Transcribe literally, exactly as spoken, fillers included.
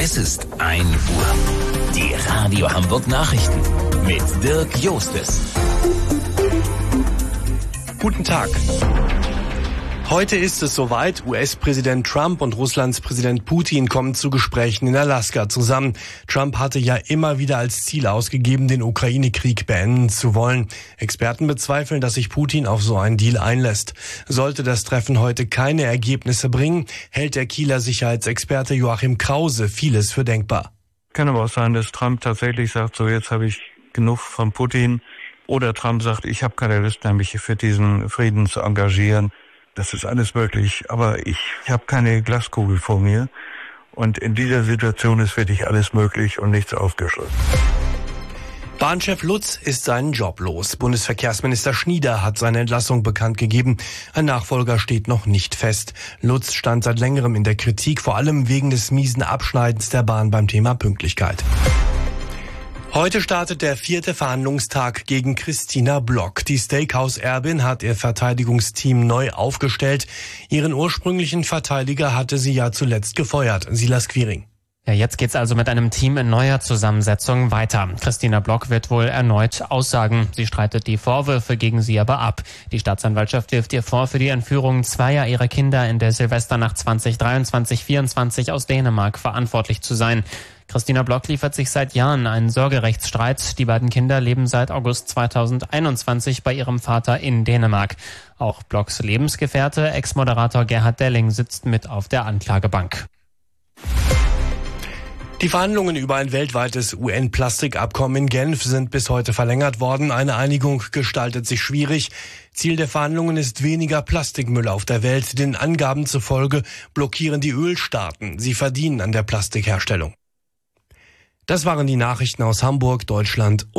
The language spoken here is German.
Es ist ein Uhr. Die Radio Hamburg Nachrichten mit Dirk Jostes. Guten Tag. Heute ist es soweit. U S-Präsident Trump und Russlands Präsident Putin kommen zu Gesprächen in Alaska zusammen. Trump hatte ja immer wieder als Ziel ausgegeben, den Ukraine-Krieg beenden zu wollen. Experten bezweifeln, dass sich Putin auf so einen Deal einlässt. Sollte das Treffen heute keine Ergebnisse bringen, hält der Kieler Sicherheitsexperte Joachim Krause vieles für denkbar. Kann aber auch sein, dass Trump tatsächlich sagt, so jetzt habe ich genug von Putin. Oder Trump sagt, ich habe keine Lust mehr, mich für diesen Frieden zu engagieren. Das ist alles möglich, aber ich, ich habe keine Glaskugel vor mir. Und in dieser Situation ist wirklich alles möglich und nichts ausgeschlossen. Bahnchef Lutz ist seinen Job los. Bundesverkehrsminister Schnieder hat seine Entlassung bekannt gegeben. Ein Nachfolger steht noch nicht fest. Lutz stand seit längerem in der Kritik, vor allem wegen des miesen Abschneidens der Bahn beim Thema Pünktlichkeit. Heute startet der vierte Verhandlungstag gegen Christina Block. Die Steakhouse-Erbin hat ihr Verteidigungsteam neu aufgestellt. Ihren ursprünglichen Verteidiger hatte sie ja zuletzt gefeuert, Silas Quiring. Ja, jetzt geht's also mit einem Team in neuer Zusammensetzung weiter. Christina Block wird wohl erneut aussagen. Sie streitet die Vorwürfe gegen sie aber ab. Die Staatsanwaltschaft wirft ihr vor, für die Entführung zweier ihrer Kinder in der Silvesternacht zwanzig dreiundzwanzig vierundzwanzig aus Dänemark verantwortlich zu sein. Christina Block liefert sich seit Jahren einen Sorgerechtsstreit. Die beiden Kinder leben seit August zweitausendeinundzwanzig bei ihrem Vater in Dänemark. Auch Blocks Lebensgefährte, Ex-Moderator Gerhard Delling, sitzt mit auf der Anklagebank. Die Verhandlungen über ein weltweites U N-Plastikabkommen in Genf sind bis heute verlängert worden. Eine Einigung gestaltet sich schwierig. Ziel der Verhandlungen ist weniger Plastikmüll auf der Welt. Den Angaben zufolge blockieren die Ölstaaten. Sie verdienen an der Plastikherstellung. Das waren die Nachrichten aus Hamburg, Deutschland.